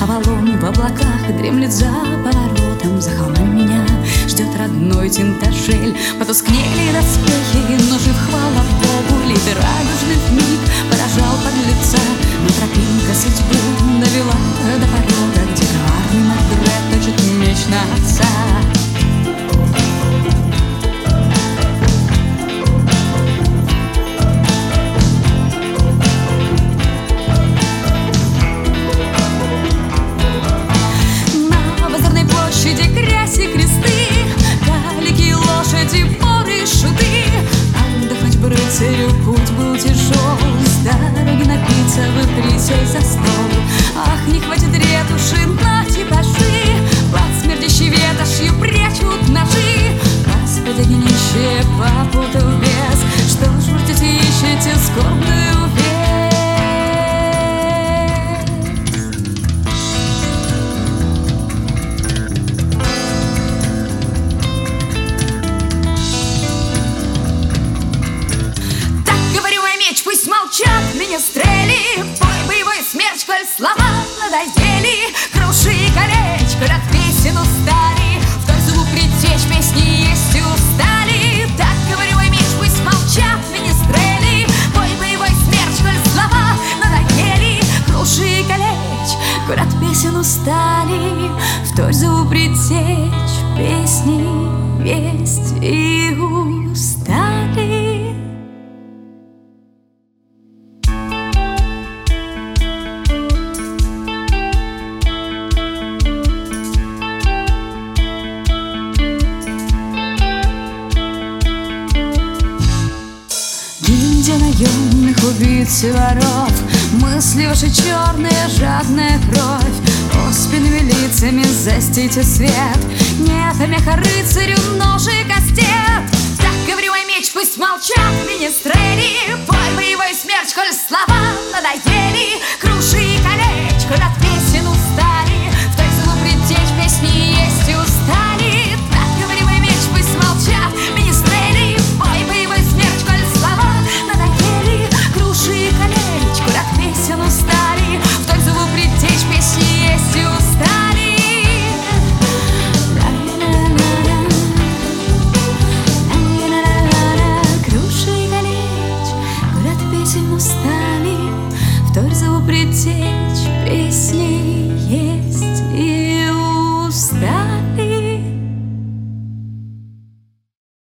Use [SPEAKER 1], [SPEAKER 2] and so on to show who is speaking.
[SPEAKER 1] Авалон в облаках дремлет за поворотом. За холмами меня ждет родной Тинташель. Потускнели доспехи, но жив, хвала Богу. Литый радужный миг поражал подлеца, но тропинка судьбы довела до порода, где коварный Мордред точит меч на отца. Рыцарю путь был тяжел, с дороги напиться бы присесть за стол. Ах, не хватит ретуши на типажи, под смердящей ветошью прячут ножи. Господи, нищие попутал без, что ж вы ждете, ищете скорбную весть? Пусть молчат министрели, пой боевой смерч, коль слова надоели. Круши и калечь, коль от песен устали, вдоль зубу притечь песни есть устали. Так говорю, мой меч, пусть молчат министрели, пой боевой смерч, коль слова надоели. Круши и калечь, коль от песен устали, вдоль зубу притечь песни есть и устали. Гильдия наемных убийц и воров, мысли ваши черные, жадная кровь. Оспинными лицами застите свет, нет меха рыцарю нож и кастет. Так говорю, мой меч, пусть молчат министрели, пой боевой смерч, коль слова надоели. Круши и калечь, коль от песен устали, в той силу притечь песни есть и устали. Так говорю, мой меч, пусть молчат министрели, пой боевой смерч, коль слова надоели. Круши и калечь, коль от песен устали, в той зову притечь песни есть и устали. Круши и калечь, коль от песен устали, в той зову притечь песни